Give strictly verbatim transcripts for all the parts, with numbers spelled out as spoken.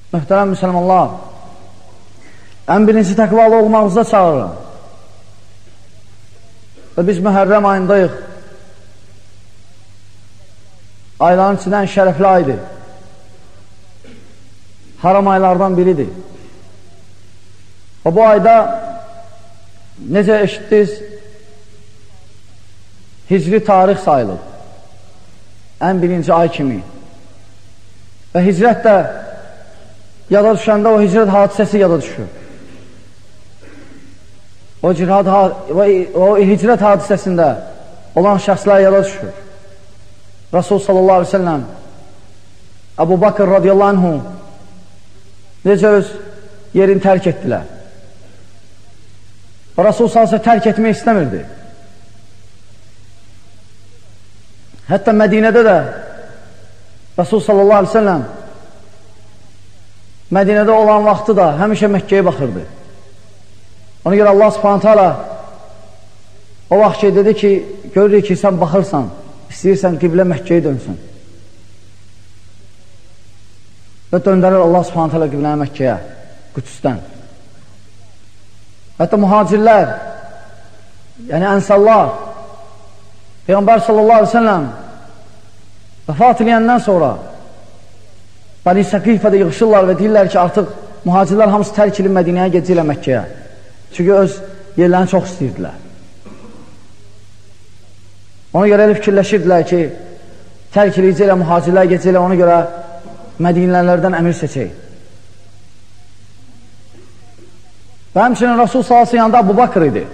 Möhtərəm müsəlmanlar, ən birinci təqvalı olmağımıza çağırır. Və biz Mühərrəm ayındayıq. Ayların içindən şərəfli aydır. Haram aylardan biridir. Və bu ayda necə eşitdiniz, hicri tarix sayılır. Ən birinci ay kimi. Və hicrət də yada düşəndə o hicrət hadisəsi yada düşür. O, cirad, o hicrət hadisəsində olan şəxslər yada düşür. Rasul sallallahu aleyhi ve sellem Əbu Bakır radiyallahu anhu necə öz yerini tərk etdilər. Rasul sallallahu aleyhi ve sellem tərk etmək istəmirdi. Hətta Mədinədə də Rasul sallallahu aleyhi ve sellem Mədinədə olan vaxtı da həmişə Məkkəyə baxırdı. Ona görə Allah subhanahu ta'ala o vaxt ki, dedi ki, görürük ki, sən baxırsan, istəyirsən qiblə Məkkəyə dönsün. Və döndərir Allah subhanahu ta'ala qibləni Məkkəyə, Qüdsdən. Hətta mühacirlər, yəni ənsarlar, Peyğəmbər sallallahu aleyhi ve sellem vəfat eləyəndən sonra Bəni Səqifədə yığışırlar və deyirlər ki, artıq mühacirlər hamısı tərk edib Mədinəyə gedəcəklər Məkkəyə. Çünki öz yerlərini çox istəyirdilər. Ona görə elə fikirləşirdilər ki, tərk edəcəklər, mühacirlər gedəcəklər, ona görə Mədinələrdən əmir seçək. Və həmçinin Rasul sallallahu aleyhi ve sellem yanında Əbu Bakır idi.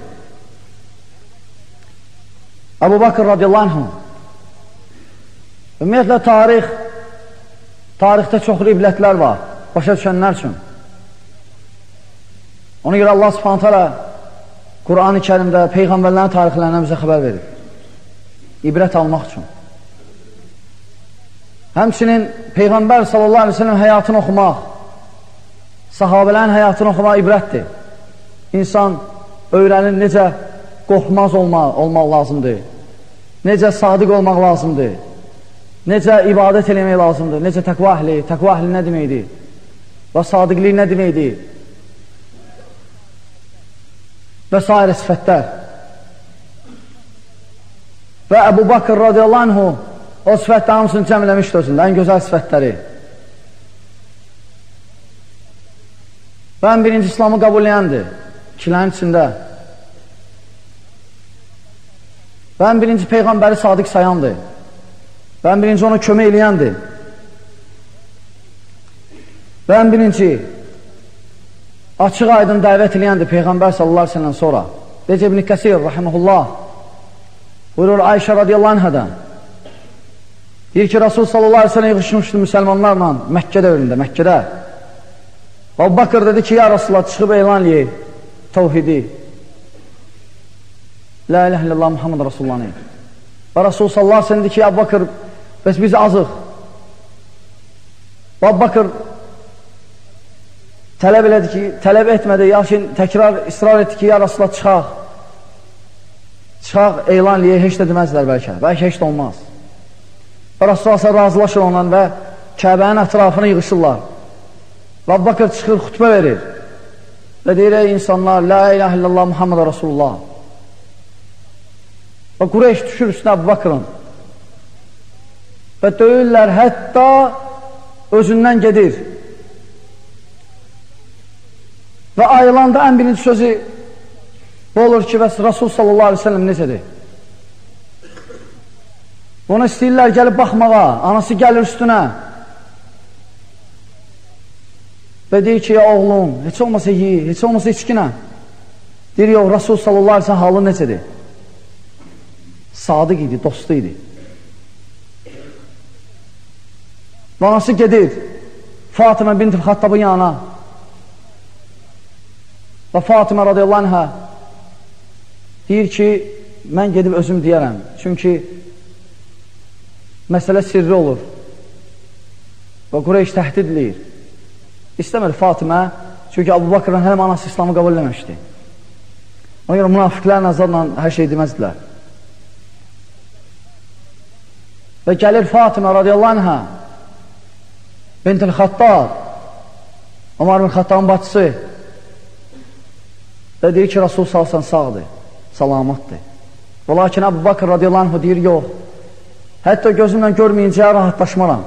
Əbu Bakır radiyallahu anhu. Ümumiyyətlə, tarix, tarixdə çoxlu ibrətlər var, başa düşənlər üçün. Ona görə Allah subhanahu ta'ala Qur'an-ı Kərimdə Peyğəmbərlərin tarixlərindən bizə xəbər verir. İbrət almaq üçün. Həmçinin Peyğəmbər sallallahu aleyhi ve sellem həyatını oxumaq, sahabələrin həyatını oxumaq ibrətdir. İnsan öyrənir necə qorxmaz olmaq, olmaq lazımdır, necə sadiq olmaq lazımdır, necə ibadət eləmək lazımdır, necə təqva əhli, təqva əhli nə deməkdir və sadiqlik nə deməkdir və s. sifətlər. Və Əbu Bakır radiyallahu anhu o sifətdə hamısını cəmləmişdir özündə, ən gözəl sifətləri. Və ən birinci İslamı qəbulləyəndir, ikilərin içində. Və ən birinci Peyğəmbəri sadiq sayandır. Və ən birinci ona kömək eləyəndir. Və ən birinci açıq aydın dəvət eləyəndir Peyğəmbər sallallahu aleyhi ve sellem sonra. Necə İbn Kəsir rahimehullah buyurur Ayşə radiyallahu anhadan. Deyir ki, Rasul sallallahu aleyhi ve sellem yığışmışdı müsəlmanlarla Məkkə dövründə, Məkkədə. Əbu Bakır dedi ki, ya Rasulullah, çıxıb elan eləyək təvhidi. La ilahe illallah Muhammed Rasulullah'ın. Və Rasul sallallahu aleyhi ve sellem dedi ki, ya Əbu Bakır, bəs biz azıq. Əbu Bakır tələb elədi ki, tələb etmədi, yaxın təkrar israr etdi ki, ya Rasulullah, çıxaq. Çıxaq, elan eləyək, heç də deməzlər bəlkə. Bəlkə heç də olmaz. Və Rasulullah sallallahu razılaşır ondan və Kəbənin ətrafını yığışırlar. Və Əbu Bakır çıxır, xütbə verir. Və deyir, ey insanlar, la ilahe illallah Muhammed Rasulullah. Və Qureyş düşür üstünə Əbu Bakırın. Və döyürlər, hətta özündən gedir. Və ayılanda ən birinci sözü bu olur ki, bəs Rasul sallallahu aleyhi ve sellem necədir? Ona istəyirlər gəlib baxmağa, anası gəlir üstünə. Və deyir ki, ya oğlum, heç olmasa yi, heç olmasa içkinə. Deyir, yox, Rasul sallallahu aleyhi ve sellem halı necədir? Sadiq idi, dostu idi. Və anası gedir Fatıma bint Xattabın yanına. Və Fatıma radiyallahu anhə deyir ki, mən gedib özüm deyərəm. Çünki məsələ sirri olur. Və Qureyş təhdid edir. İstəmir Fatimə, çünki Əbu Bakırın həm anası İslamı qəbul eləməmişdi. Ona görə münafiqlərin azadla hər şey deməzdilər. Və gəlir Fatimə radiyallahu anhə Bintil Xattab Ömər ibn Xattabın bacısı və deyir ki, Rasul salsan sağdır, salamatdır. Və lakin Əbu Bakır radiyallahu anh deyir, yox, hətta gözümlə görməyincə rahatlaşmaram.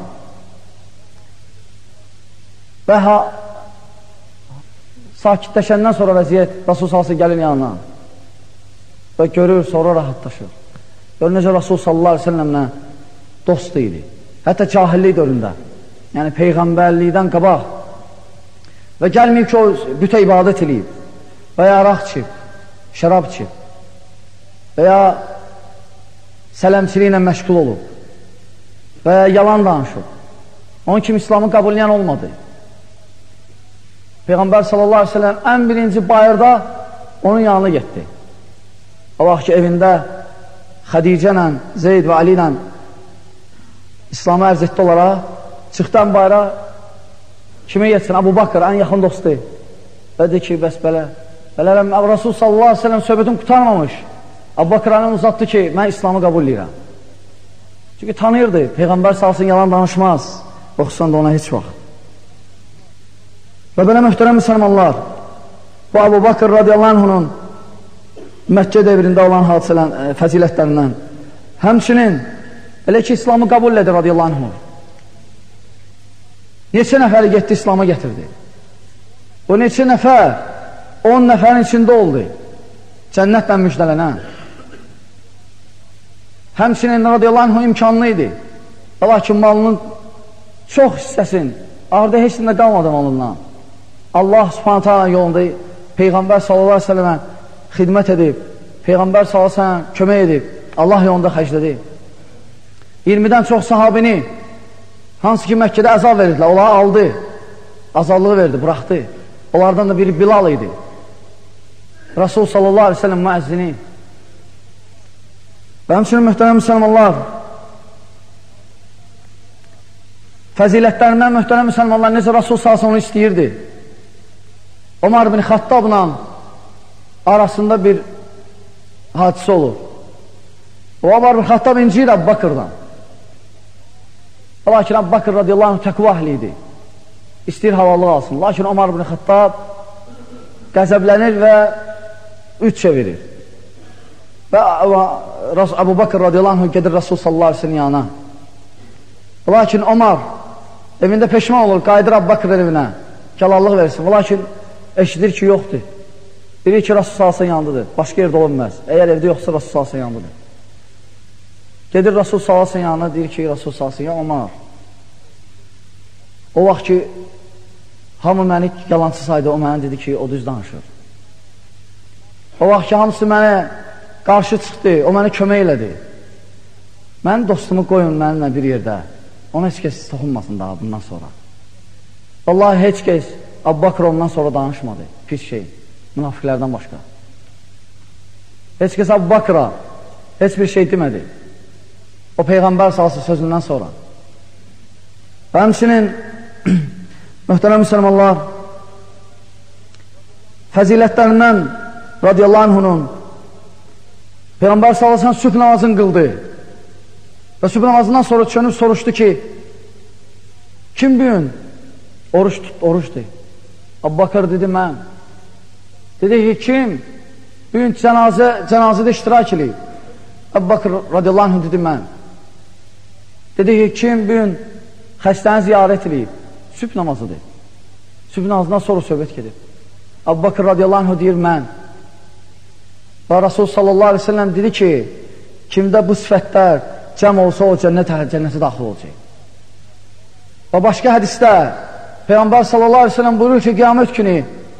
Və ha, sakitləşəndən sonra vəziyyət Rasul salsan gəlir yanına və görür, sonra rahatlaşır. Gör, necə Rasul sallallahu aleyhi ve sellemlə dost idi. Hətta cahillik döründə, yəni Peyğəmbərlikdən qabaq və gəlməyib ki, o bütə ibadət edib və ya araq içib, şərab içib və ya sələmçiliklə məşğul olub və ya yalan danışıb. Onun kimi İslamı qəbul edən olmadı. Peyğəmbər sallallahu aleyhi ve sellem ən birinci bayırda onun yanına getdi. O vaxt ki, evində Xədicə ilə, Zeyd və Ali ilə İslamı ərz etdi olaraq, çıxdan bayra kimə yetsin? Əbu Bakır, ən yaxın dostu. Və dedi ki, bəs belə, belərəm, Rasul sallallahu aleyhi ve sellem söhbətin qutarmamış. Əbu Bakır anı uzatdı ki, mən İslamı qəbul edirəm. Çünki tanıyırdı, Peyğəmbər salsın yalan danışmaz, oxusan da ona heç vaxt. Və belə möhtərəm müsəlmanlar, bu Əbu Bakır radiyallahu anhunun Məkkə devrində olan hadisələn, e, fəzilətlərindən, həmçinin elə ki, İslamı qəbul edir radiyallahu anhun. Neçə nəfəri getdi, İslam'a getirdi. O neçə nəfər, on nəfərin içində oldu, cənnətlə müjdələnən. Həmçinin radiyallahu anhun imkanlı idi. Lakin malının çox hissəsin, arada heç də qalmadı malından. Allah subhanət hala yolunda Peyğəmbər sallallahu aleyhi ve sellemə xidmət edib, Peyğəmbər sallallahu aleyhi ve sellem kömək edib, Allah yolunda xərclədi. iyirmidən çox sahabini, hansı ki Məkkədə əzab verirdilər, onları aldı, azallığı verdi, buraxdı. Onlardan da biri Bilal idi. Rasul sallallahu aleyhi ve sellem müəzzini. Və həmçinin möhtərəm müsəlmanlar, fəzilətlərindən möhtərəm müsəlmanlar necə Rasul sallallahu aleyhi ve sellem onu istəyirdi. Ömər ibn Xattabla arasında bir hadisə olur. O Ömər ibn Xattab inciyir Əbu Bakırdan. Lakin Əbu Bakır radiyallahu anh təqva əhli idi. İstəyir halalıq alsın. Lakin Ömər ibn Xattab qəzəblənir və üç çevirir. Və Əbu Bakır radiyallahu anh gedir Rasul sallallahu aleyhi ve sellem yanına. Lakin Ömər evində peşman olur, qayıdır Əbu Bakır evinə, kəlallıq versin. Lakin eşidir ki, yoxdur. Bilir ki, Rasul sallallahu aleyhi ve sellem yanındadır. Başqa yerdə olunmaz. Əgər evdə yoxsa Rasul sallallahu aleyhi ve sellem yanındadır. Gedir Rasul sallallahu aleyhi ve sellem yanına, deyir ki, Rasul sallallahu aleyhi ve sellem, Ömər, o vaxt ki, hamı məni yalancı saydı, o mənə dedi ki, o düz danışır. O vaxt ki, hamısı mənə qarşı çıxdı, o mənə kömək elədi. Mənim dostumu qoyun mənimlə bir yerdə. Ona heç kəs toxunmasın daha bundan sonra. Vallahi heç kəs Əbu Bakır ondan sonra danışmadı, pis şey, münafiqlərdən başqa. Heç kəs Əbu Bakıra heç bir şey demədi. O Peyğəmbər salsı sözündən sonra. Və həmçinin möhtərəm müsəlmanlar, fəzilətlərindən radiyallahu anhunun Peyğəmbər sallallahu sübh namazını qıldı. Və sübh namazından sonra çönüb soruşdu ki, kim bu gün oruç tut, oruçdur? Əbu Bakır dedi, mən. Dedi ki, kim bu gün cənazə, cənazədə iştirak edib? Əbu Bakır radiyallahu anh dedi, mən. Dedi ki, kim bu gün xəstəni ziyarət edib? Sübh namazıdır. Sübh namazından sonra söhbət gedib. Əbu Bakır radiyallahu anh deyir, mən. Və Rasul sallallahu aleyhi ve sellem dedi ki, kimdə bu sifətlər cəm olsa o cənnət, cənnətə daxil olacaq. Və başqa hədisdə Peyğəmbər sallallahu aleyhi ve sellem buyurur ki, qiyamət günü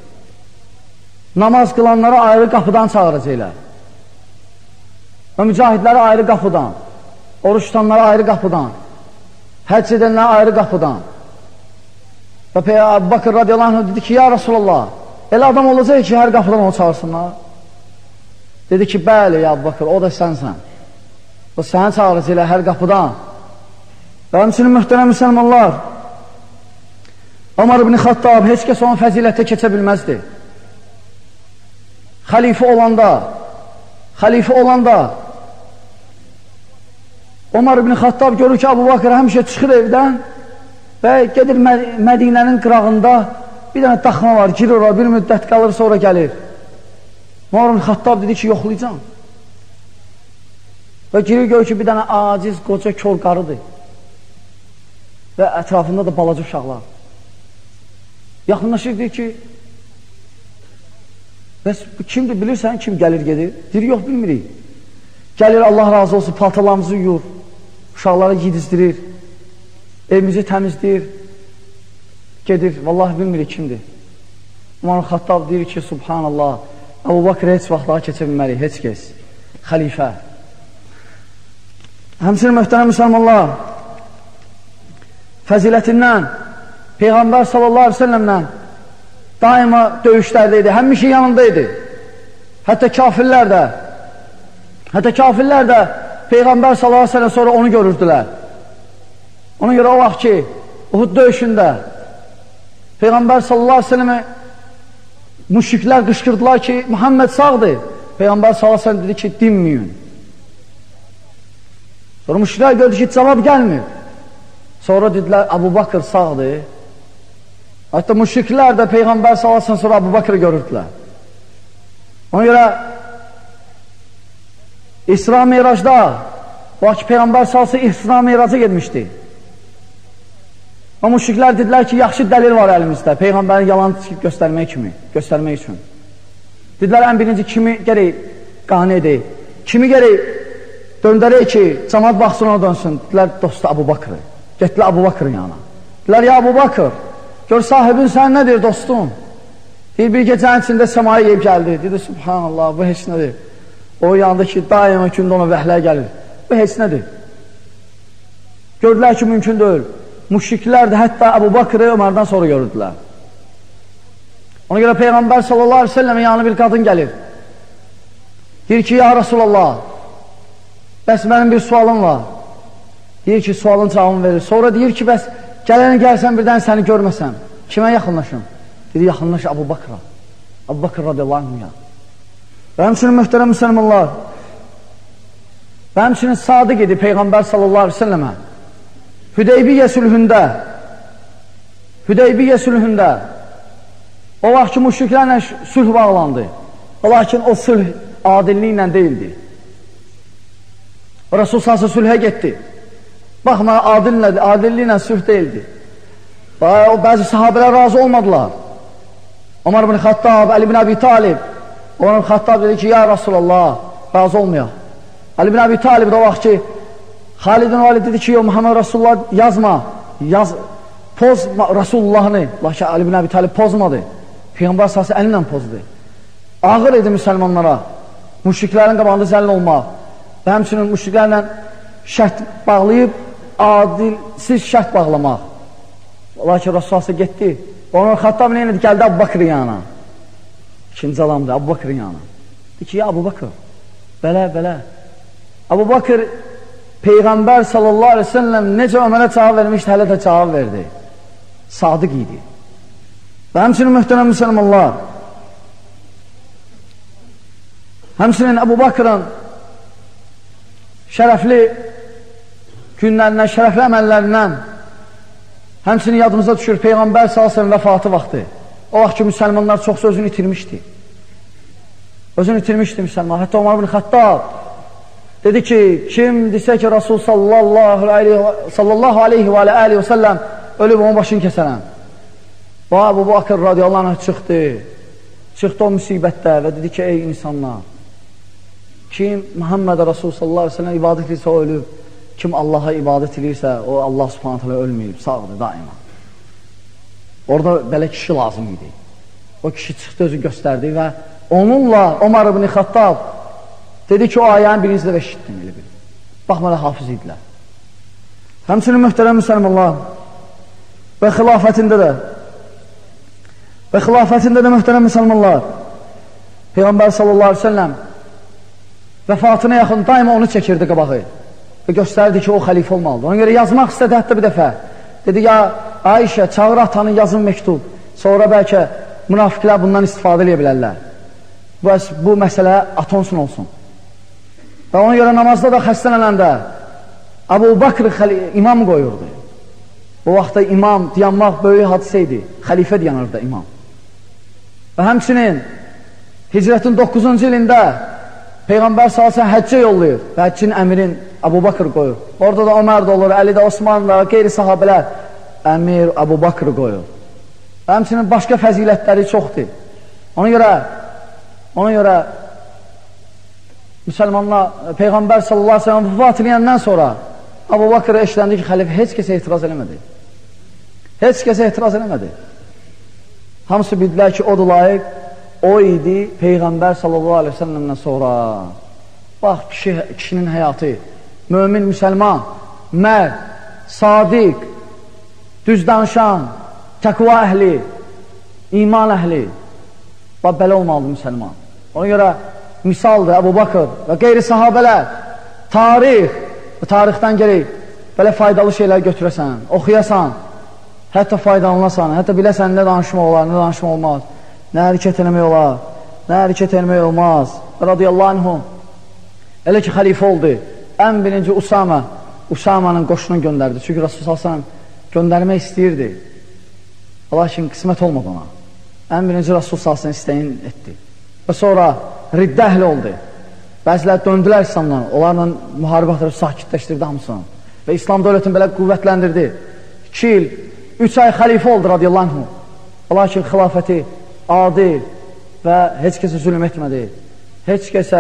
namaz qılanlara ayrı qapıdan çağıracaqlar. Və mücahidləri ayrı qapıdan, oruç tutanlara ayrı qapıdan, həcc edənlərə ayrı qapıdan. Və Əbu Bakır radiyallahu anh dedi ki, ya Rasulallah, elə adam olacaq ki, hər qapıdan onu çağırsınlar. Dedi ki, bəli ya Əbu Bakır, o da sənsən. O səni çağıracaqlar hər qapıdan. Və həmçinin möhtərəm müsəlmanlar, Ömər ibn Xattab heç kəs onun fəzilətə keçə bilməzdi. Xəlifə olanda, xəlifə olanda Ömər ibn Xattab görür ki, Əbu Bakır həmişə çıxır evdən və gedir Mədinənin qırağında bir dənə daxma var, girir ora, bir müddət qalır, sonra gəlir. Umar ibn Xattab dedi ki, yoxlayacam. Və girir gör ki, bir dənə aciz, qoca, kör qarıdır. Və ətrafında da balaca uşaqlar. Yaxınlaşır, deyir ki, bəs kimdir, bilirsən, kim gəlir, gedir? Deyir, yox, bilmirik. Gəlir, Allah razı olsun, paltalarımızı yuyur, uşaqları yedizdirir, evimizi təmizləyir, gedir, vallahi bilmirik kimdir. Umar Xattab deyir ki, subhanallah, Əbu Bakr heç vaxt daha keçə bilmərik, heç kəs, xəlifə. Həmçinin möhtərəm müsəlmanlar, fəzilətindən, Peyğəmbər sallallahu aleyhi ve sellemlə daima döyüşlərdəydi, həmişə yanındaydı. Hətta kafirlər də, hətta kafirlər də Peyğəmbər sallallahu aleyhi ve sellem sonra onu görürdülər. Ona görə o vaxt ki, Uhud döyüşündə Peyğəmbər sallallahu aleyhi ve selleme müşriklər qışqırdılar ki, Muhammed sağdır. Peyğəmbər sallallahu aleyhi ve sellem dedi ki, dinməyin. Sonra müşriklər gördü ki, cavab gəlmir. Sonra dedilər, Əbu Bakır sağdır. Hətta müşriklər də Peyğəmbər sallallahu aleyhi ve sellem sonra Əbu Bakırı görürdülər. Ona görə İsra Miracda, o ki, Peyğəmbər sallallahu aleyhi ve sellem İsra Miraca getmişdi. O müşriklər dedilər ki, yaxşı dəlil var əlimizdə, Peyğəmbərin yalan göstərmək kimi, göstərmək üçün. Dedilər, ən birinci kimi gərək qane edək, kimi gərək döndərək ki, cəmaat baxsın ona dönsün. Dedilər, dostu Əbu Bakırı, getdilər Əbu Bakırın yanına. Dedilər, ya Əbu Bakır, gör sahibin sən nədir dostum? Deyir, bir gecənin içində səmaya yeyib gəldi. Dedi, subhanallah, bu heç nədir? O yanında ki, daima gündə ona vəhlər gəlir. Bu heç nədir? Gördülər ki, mümkün deyil. Müşriklər də hətta Əbu Bakırı Ömərdən sonra görürdülər. Ona görə Peyğəmbər sallallahu aleyhi ve sellem'in yanına bir qadın gəlir. Deyir ki, ya Rasulallah, bəs mənim bir sualım var. Deyir ki, sualın cavabını verir. Sonra deyir ki, bəs gələni gəlsən birdən səni görməsəm, kimə yaxınlaşım? Deyir, yaxınlaş Əbu Bakıra. Əbu Bakır radiyallahu anhuya. Və həmçinin möhtərəm müsəlmanlar, və həmçinin sadiq idi Peyğəmbər sallallahu aleyhi ve sellem'ə. Hüdeybiyyə sülhündə, Hüdeybiyyə sülhündə o vaxt ki, müşriklərlə sülh bağlandı. Lakin o sülh adilliklə deyildi. Resul sası sülhə getdi. Baxma, adilliklə sülh deyildi. O bəzi sahabələr razı olmadılar. Ömər ibn Xattab, Əli ibn Əbi Talib. Ömər ibn Xattab dedi ki, ya Rasulallah, razı olmayaq. Əli ibn Əbi Talib də o vaxt ki, Xalidin valid dedi ki, yo Muhammed Rasulullah yazma, yaz, poz Rasulullahını. Lakin Ali ibn Əbi Talib pozmadı. Peyğəmbər sası əlinlə pozdu. Ağır idi müsəlmanlara, müşriklərin qabağında zəll olmaq və həmçinin müşriklərlə şərt bağlayıb, adilsiz şərt bağlamaq. Lakin Rasulullah getdi. Onun Xattab nə idi? Gəldi Əbu Bakırın yanına. İkinci alamdı, Əbu Bakırın yanına. Dedi ki, ya Əbu Bakır, belə, belə. Əbu Bakır Peyğəmbər sallallahu aleyhi ve sellem necə Ömərə cavab vermişdi, hələ də cavab verdi. Sadiq idi. Və həmçinin möhtərəm müsəlmanlar, həmçinin Əbu Bakırın şərəfli günlərindən, şərəfli əməllərindən, həmçinin yadımıza düşür Peyğəmbər sallallahu aleyhi ve sellem vəfatı vaxtı. O vaxt ki, müsəlmanlar çox özünü itirmişdi. Özünü itirmişdi müsəlman. Hətta Ömər ibn Xattab dedi ki, kim desə ki, Rasul sallallahu aleyhi və aleyhi və səlləm ölüb onun başını kəsərəm. Və Əbu Bakır radiyallahu anh çıxdı. Çıxdı o müsibətdə və dedi ki, ey insanlar, kim Muhammed Rasul sallallahu aleyhi və səlləm ibadət edirsə o ölüb, kim Allaha ibadət edirsə o Allah subhanət hələ ölməyib, sağdır daima. Orada belə kişi lazım idi. O kişi çıxdı, özü göstərdi və onunla Ömər ibn Xattab dedi ki, o ayənin birinci də eşitdim. Bax, mənə hafız idilər. Həmçinin möhtərəm müsəlmanlar və xilafətində də və xilafətində də möhtərəm müsəlmanlar Peyğəmbər sallallahu aleyhi ve sellem vəfatına yaxın daima onu çəkirdi qabağı və göstərdi ki, o xəlifə olmalıdır. Ona görə yazmaq istədi hətta bir dəfə. Dedi, ya Ayşə, çağır atanı, yazın məktub. Sonra bəlkə münafiqlər bundan istifadə edə bilərlər. Bu, bu məsələ atonsun olsun. Və ona görə namazda da xəstələnəndə Əbu Bakır imam qoyurdu. O vaxtda imam dayanmaq böyük hadisə idi. Xəlifə dayanırdı imam. Və həmçinin hicrətin doqquzuncu ilində Peyğəmbər sallallahu əleyhi və səlləm həccə yollayır və həccin əmirin Əbu Bakır qoyur. Orada da Ömər də olur, Əli də, Osman da, qeyri sahabələr əmir Əbu Bakır qoyur. Və həmçinin başqa fəzilətləri çoxdur. Ona görə ona görə müsəlmanlar Peyğəmbər sallallahu əleyhi və səlləm vəfat edəndən sonra Əbu Bakır eşitləndi ki, xəlifə heç kəsə etiraz eləmədi. Heç kəsə etiraz eləmədi. Hamısı bildilər ki, odur layiq, o idi Peyğəmbər sallallahu aleyhi ve sellemdən sonra. Bax, kişi, kişinin həyatı, mömin, müsəlman, mərd, sadiq, düz danışan, təqva əhli, iman əhli. Bax, belə olmalıdır müsəlman. Ona görə misaldır Əbu Bakır və qeyri sahabələr, tarix, tarixdən gerək belə faydalı şeylər götürəsən, oxuyasan, hətta faydalanlasan, hətta biləsən nə danışmaq olar, nə danışmaq olmaz, nə hərəkət eləmək olar, nə hərəkət eləmək olmaz. Radiyallahu anhum, elə ki, xəlifə oldu, ən birinci Usama, Usamanın qoşunun göndərdi. Çünki Rasulullah sallallahu əleyhi və səlləm göndərmək istəyirdi. Lakin qismət olmadı ona. Ən birinci Rasulullah sallallahu əleyhi və səlləm istəyin etdi. Və sonra riddə əhli oldu. Bəzilər döndülər İslamdan, onlarla müharibə atırıb sakitləşdirdi hamısını. Və İslam dövlətini belə qüvvətləndirdi. İki il, üç ay xəlifə oldu radiyallahu anhu. Lakin xilafəti adil və heç kəsə zülm etmədi. Heç kəsə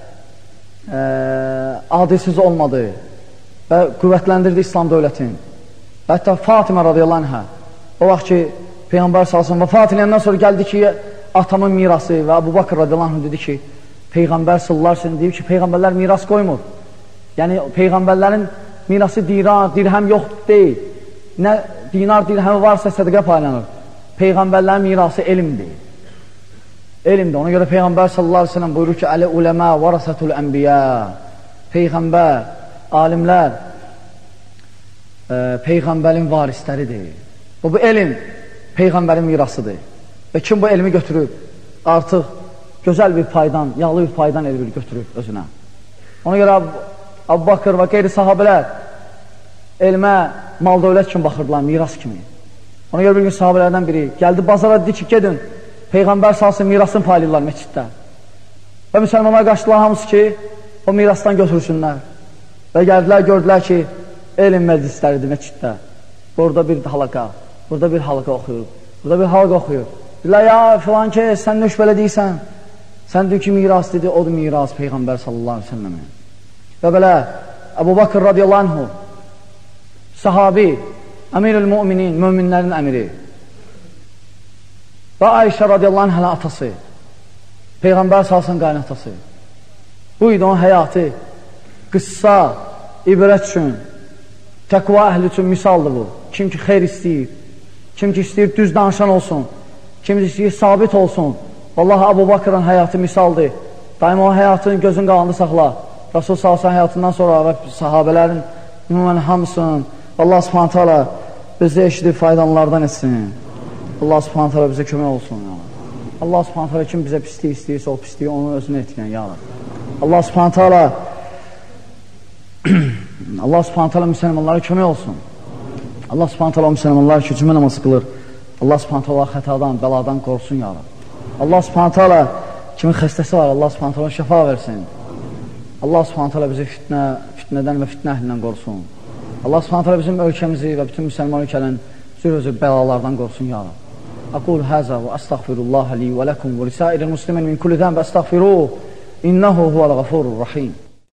e, adilsiz olmadı və qüvvətləndirdi İslam dövlətini. Və hətta Fatimə radiyallahu anhə, o vaxt ki, Peyğəmbər sallallahu əleyhi və səlləm vəfat edəndən sonra gəldi ki, atamın mirası və Əbu Bakır radiyallahu anhə dedi ki, Peyğəmbər sallallahu əleyhi və səlləm deyib ki, Peyğəmbərlər miras qoymur. Yəni, Peyğəmbərlərin mirası dinar, dirhəm yox deyil. Nə dinar, dirhəmi varsa sədəqə paylanır. Peyğəmbərlərin mirası elmdir. Elmdir. Ona görə Peyğəmbər sallallahu əleyhi və səlləm buyurur ki, Əli uləmə vərəsətul ənbiyə. Peyğəmbər, alimlər e, Peyğəmbərin varisləridir. Bu, bu elm Peyğəmbərin mirasıdır. Və kim bu elmi götürüb, artıq gözəl bir paydan, yağlı bir paydan elmi götürüb özünə. Ona görə Əbu Bakır və qeyri sahabələr elmə mal dövlət kimi baxırdılar, miras kimi. Ona görə bir gün sahabələrdən biri gəldi bazara, dedi ki, gedin, Peyğəmbər salsın mirasını paylayırlar məsciddə. Və müsəlmanlar qaçdılar hamısı ki, o mirasdan götürsünlər. Və gəldilər, gördülər ki, elm məclisləridir məsciddə. Burada bir halqa, burada bir halqa oxuyur, burada bir halqa oxuyur. Dedilər, ya filan ki, sən nöş belə deyirsən, sən deyir ki, miras dedi, odur miras Peyğəmbər sallallahu aleyhi ve sellemə. Və belə, Əbu Bakır radiyallahu anhu, sahabi, əmirül müminin, möminlərin əmiri və Ayşə radiyallahu anhələ atası, Peyğəmbər salsın qaynatası. Bu idi onun həyatı, qıssa, ibrət üçün, təqva əhli üçün misaldır bu. Kim ki xeyr istəyir, kim ki istəyir düz danışan olsun, kim ki istəyir sabit olsun. Vallahi Əbu Bakırın həyatı misaldır. Daima o həyatın gözün qalanda saxla. Rasul sallallahu həyatından sonra və sahabələrin ümumən hamısının Allah subhanət hala bizə eşidib faydalanlardan etsin. Allah subhanət hala bizə kömək olsun. Ya. Allah subhanət hala kim bizə pisliyi istəyirsə o pisliyi onun özünə etkilən. Ya. Allah subhanət hala Allah subhanət hala müsəlmanlara kömək olsun. Allah subhanət hala müsəlmanlar ki cümə namazı qılır. Allah subhanət hala xətadan, bəladan qorusun. Ya. Allah subhanət hala kimin xəstəsi var, Allah subhanət hala şəfa versin. Allah subhanət hala bizi fitnə, fitnədən və fitnə əhlindən qorusun. Allah subhanət hala bizim ölkəmizi və bütün müsəlman ölkələrin zür-özür bəlalardan qorusun. Ya Rab. Aqul həzə və əstəğfirullah li və ləkum və lisəiril muslimin min kulli zənb əstəğfiruh. İnnəhu huvəl-ğafurur rahim.